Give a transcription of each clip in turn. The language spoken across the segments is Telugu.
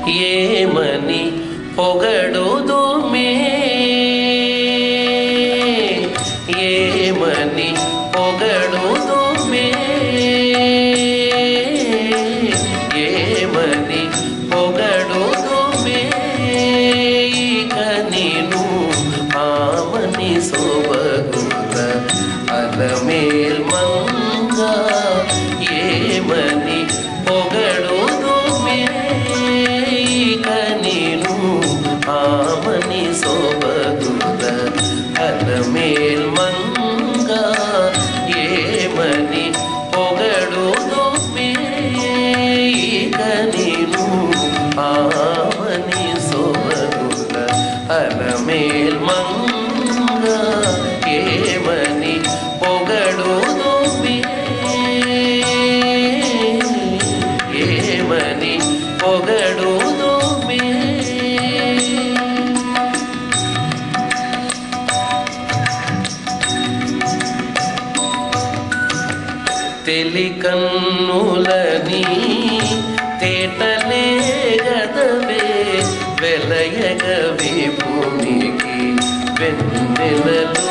ఏమని పొగడుదుమే, ఏమని పొగడుదుమే, ఏమని పొగడుదుమే, ఇక నేను ఆమని సొబగుల అలమేల్ మంగ. ఏమని పొగడుదుమే, ఇక నేను ఆమని సొబగుల అలమేల్ మంగ. ఏమని పొగడుదుమే, ఇక నేను ఆమని సొబగుల అలమేల్ మంగ. ఏమని పొగడుదుమే, ఏమని పొగడుదుమే. తెలికన్నులని తేటలే గదవే, వెలయగ విపునికి వెన్నెలలు.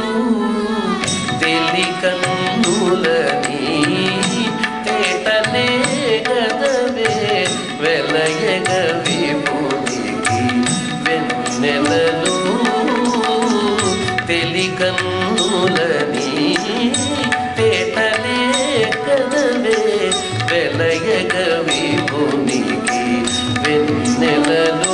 తెలికన్నులని తేటలే గదవే, వెలయగ విపునికి వెన్నెలలు. తెలికన్నులని తేటలే గదవే, వెలయగ విపునికి వెన్నెలలు.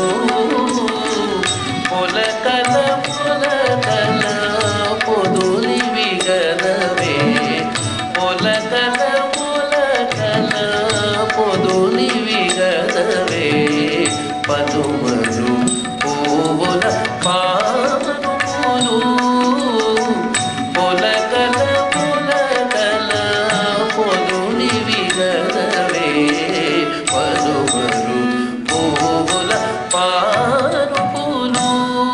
పొలకల పొలకల పొదులివి గదవే, పొలకల పొలకల పొదులివి గదవే. పదుమలు పువ్వుల పానుపులు, పొలకల పొలకల పొదులివి గదవే. పదుమలు పువ్వుల పానుపులు.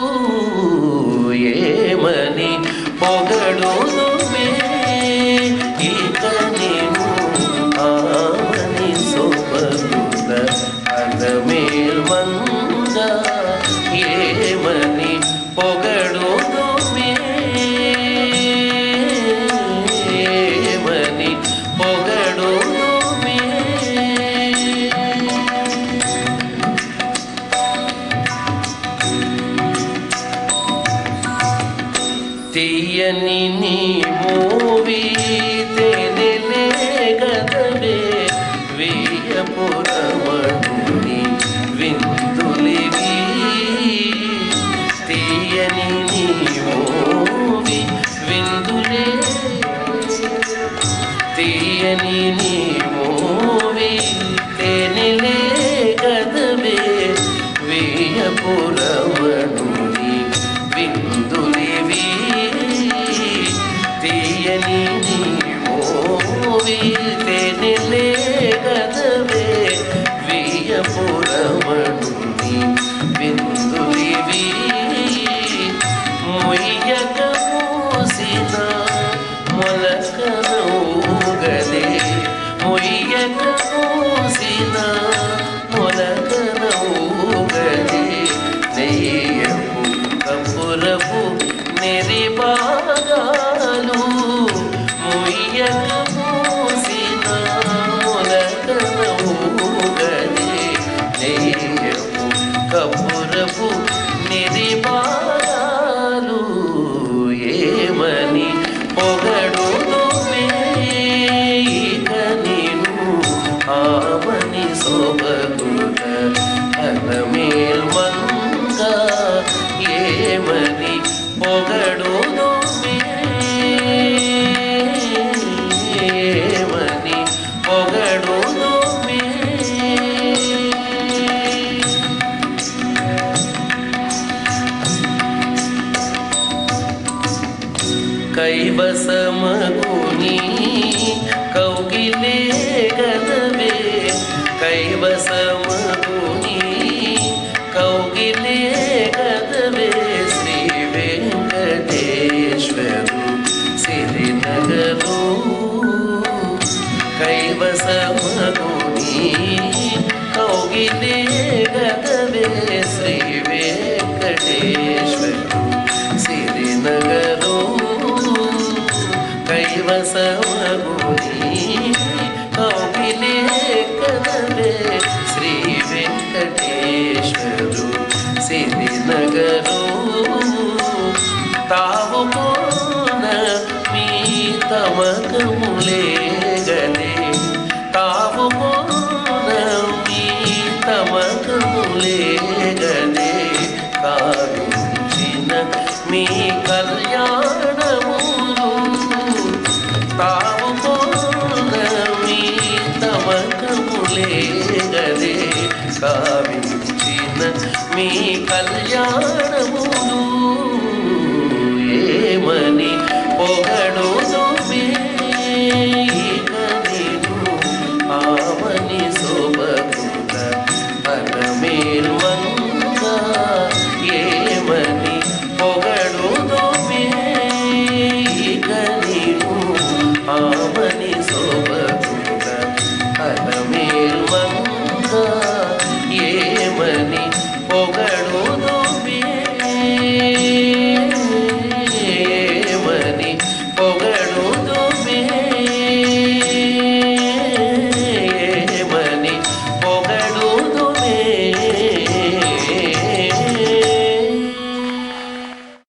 ఏమని పొగడుదుమే, ఇక నేను ఆమని సొబగుల అలమేల్ మంగ. ఏమని పొగడుదుమే, ఏమని పొగడుదుమే. తీయని నీ మూవి తేనెలే గదవే, వీయపురమణుని విందులివి. తీయని నీ మూవి విందులే, తీయని నీ మూవి తేనెలే గదవే, వీయపురమణుని విందులివి. తీయని నీ మూవి తేనెలే గదవే, వీయపురమణుని విందులివి. మొయ్యక మూసిన మొలకనౌగదే, మొయ్యక మూసిన మొలకనౌగదే. నెయ్యపు కపురపు నెరిబాగాలు, మొయ్యక మూసిన మొలకనౌగదే. నెయ్యపు కపురపు నెరిబాగాలు. ఏమని పొగడుదుమే, ఇక నేను ఆమని సొబగుల అలమేల్ మంగ. ఏమని పొగడుదుమే, ఏమని పొగడుదుమే. కైవసమగుని కౌగిలే గదవే, కైవసమగుని కౌగిలే గదవే. శ్రీ వెంకటేశ్వరు సిరినగరు, కైవసమగుని కౌగిలే గదవే శ్రీ వెంకటేశ్వరు సిరినగరు తావు పోన మీ తమకములే గదే తావు పోన మీ తమకములే గదే కావించిన మీ కళ్యాణములు తావు పోన మీ తమకములే గదే కావించిన మీ కళ్యాణములు ఏమని పొగడు